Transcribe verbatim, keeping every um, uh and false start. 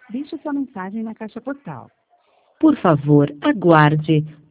Deixe sua mensagem na caixa postal. Por favor, aguarde.